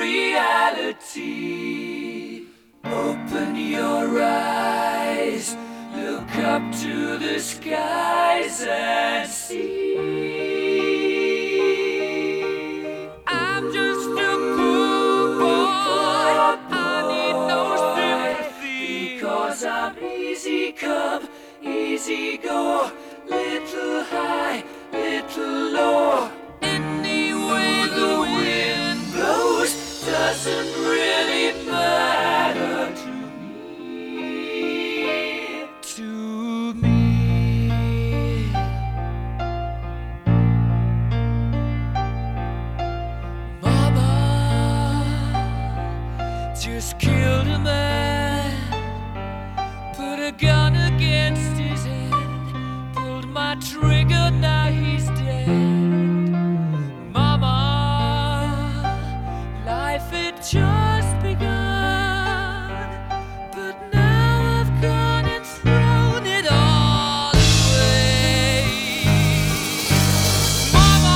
reality. Open your eyes, look up to the skies and see. I'm just a poor boy, I need no sympathy, because I'm easy come, easy go, little high, little low. Any way the wind blows doesn't really matter to me. To me. Mama just killed a man, put a gun against his head, pulled my trigger, now he's dead. Mama, life had just begun, but now I've gone and thrown it all away. Mama,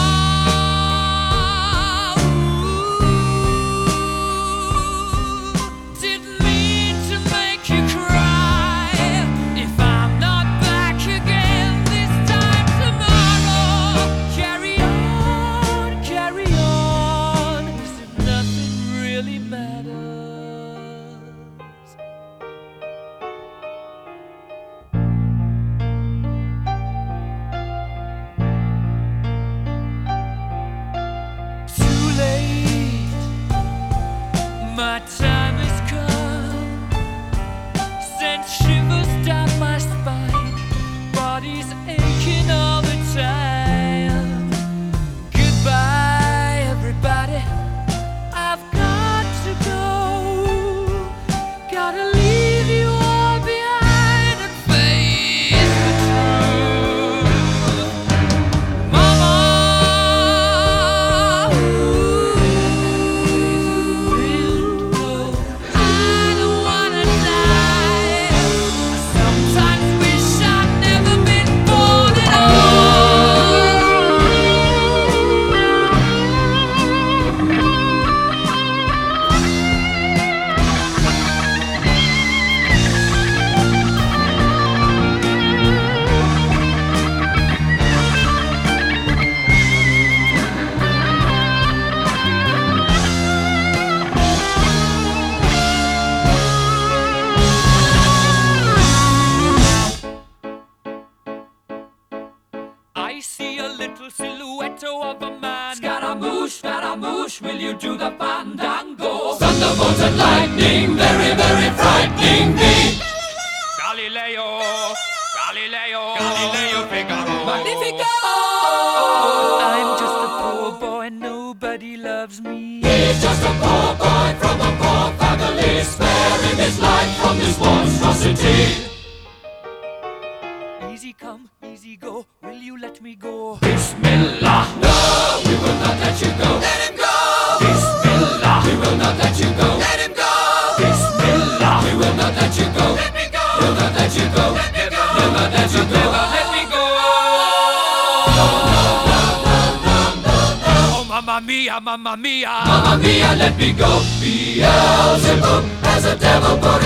didn't mean to make you cry. If I'm not back again this time tomorrow, carry on, carry on, as if nothing really matters. Too late, my time has come, sent shivers down my spine, body's aching all the time. Goodbye, everybody, I've got to go. Gotta leave you all behind and face the truth. Mama, I don't wanna die. I sometimes wish I'd never been born at I see a little silhouette of a man. Scaramouche, will you do the fandango? Thunderbolt and lightning, very, very frightening me. Galileo, Figaro. Magnifico! I'm just a poor boy, nobody loves me. He's just a poor boy from a poor family, sparing his life from this monstrosity. Easy come, easy go, will you let me go? Bismillah, no, we will not let you go. Let him go! Bismillah, we will not let you go. Let him go! Bismillah, we will not let you go. Let me go! We'll not let you go. Let me go! We'll not let you go. Let me go! Oh, mamma mia, mamma mia. Mamma mia, let me go. Beelzebub has a devil put